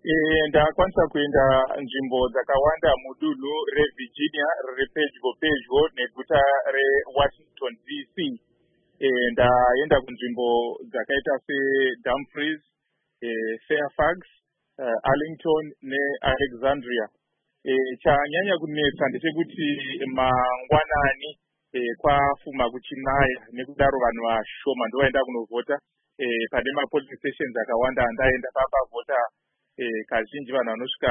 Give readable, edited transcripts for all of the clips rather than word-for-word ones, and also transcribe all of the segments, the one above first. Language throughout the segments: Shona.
Ndakwanisa kuenda nzvimbo dzakawanda mudunhu reVirginia riri pedyo neguta reWashington DC. Ndaenda kunzvimbo dzakaita seDumfries, Fairfax, Arlington neAlexandria. Chanyanya kunetsa ndechekuti mangwanani kwafuma kuchinaya, nekudaro vanhu vashoma ndovaenda kunovhota. Pane mapoling stations akawanda ndaenda papavhota kazhinji vanhu vanosvika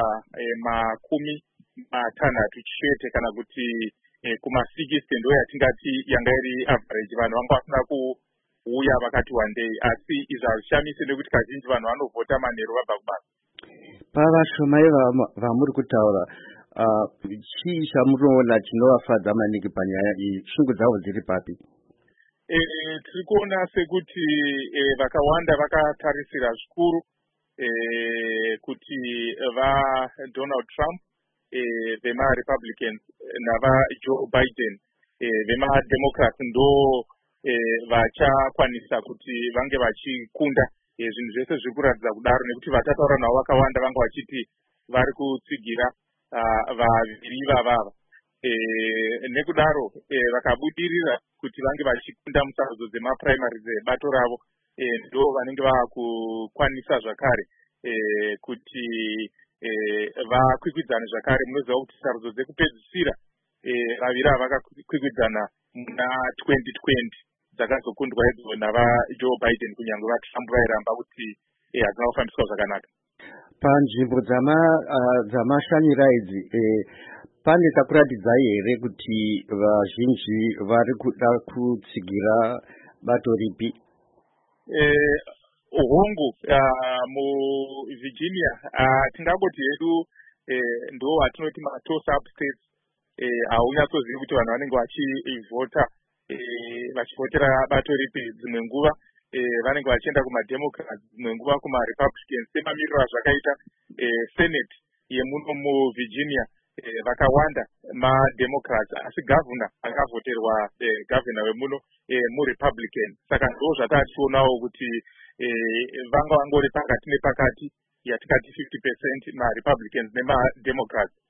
60 chete, kana kuti kuma-60 ndo yatingati yanga iri average. Vanhu vanga vasina kuuya vakati wandei, asi izvi hazvishamisi nekuti kazhinji vanhu vanovhota manheru vabva kubasa. Pavashomai vamuri kutaura, chii chamunoona chinovafadza maningi panyaya iyi? Shungu dzavo dziri papi? Tiri kuona sekuti vakawanda vakatarisira zvikuru kuti vaDonald Trump vemaRepublicans navaJoe Biden vemademocrats ndo vachakwanisa kuti vange vachikunda. Zvinhu zvese zviri kuratidza kudaro, nekuti vatataura navo vakawanda vanga vachiti vari kutsigira vaviri vavava. Nekudaro vakabudirira kuti vange vachikunda musarudzo dzemaprimary dzebato ravo, ndo vanenge vakukwanisa zvakare kuti vakwikwidzane zvakare. Munoziva kuti sarudzo dzekupedzisira vaviri ava vakakwikwidzana muna 2020 dzakazokundwa idzo navaJoe Biden, kunyange vaTrump vairamba kuti hadzina kufambiswa zvakanaka. Panzvimbo dzamashanyira idzi pane kakuratidza here kuti vazhinji vari kuda kutsigira bato ripi? Hongu muVirginia tingangoti hedu ndo hatinoti matoss-up states. Haunyatsozii kuti vanhu vanenge vachivhota vachivhotera bato ripi. Dzimwe nguva vanenge vachienda kumademocrats, dzimwe nguva kumaRepublicans. Semamiriro azvakaita senate yemuno muVirginia, vakawanda mademocrats, asi gavana akavhoterwa gavana wemuno muRepublican. Saka ndo zvatachionawo kuti vanga vangori pakati nepakati, yatikati 50% maRepublicans nemademocrats.